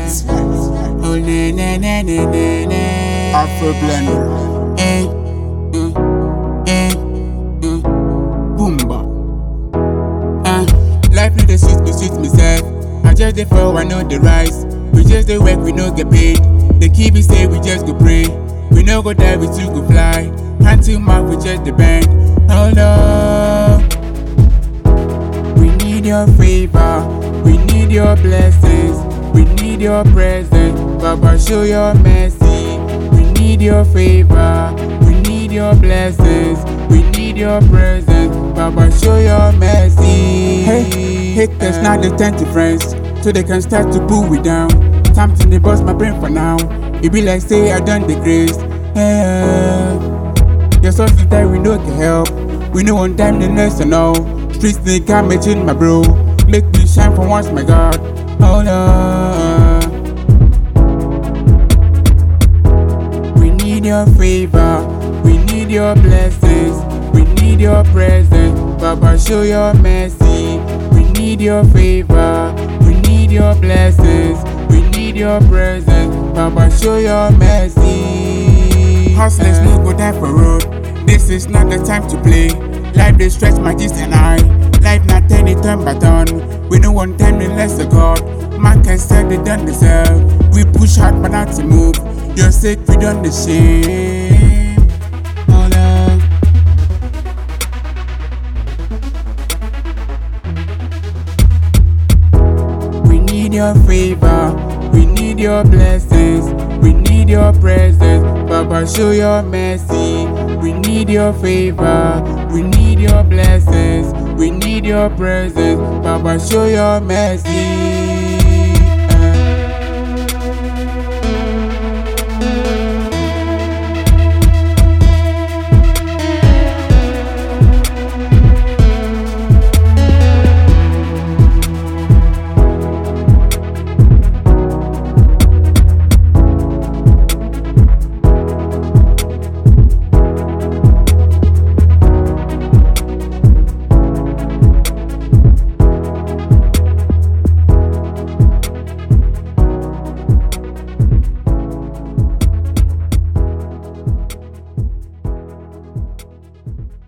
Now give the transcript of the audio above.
Oh na na na na na na. Afro Blender. Eh, eh, Boomba. life no dey sweet me sef. I just dey fall, I know the rise. We just dey work, we no get paid. They keep me say we just go pray. We no go die, we too go fly. Hand to mouth, we just dey bend. Oh no. We need your favor, we need your blessings, we need your presence. Baba, show your mercy. We need your favor, we need your blessings, we need your presence. Baba, show your mercy. Hey, haters now they turn to friends, so they can start to pull we down. Something they bust my brain for now. It be like say I done the grace. Your source is that we no get help. We no one time the nurse and all. Streets they can't mention my bro. Make me shine for once, my God. Oh no. We need your favor, we need your blessings, we need your presence. Baba, show your mercy. We need your favor, we need your blessings, we need your presence. Baba, show your mercy. Hustlers no go die for road. This is not the time to play. Life they stretch my gist and I. Life not any turn baton. We no one time unless a God. Man can say they done deserve. We push hard but not to move. You're sick, we done the shame. Oh no. We need your favor, we need your blessings, we need your presence. Baba, show your mercy. We need your favor, we need your blessings, we need your presence. Baba, show your mercy.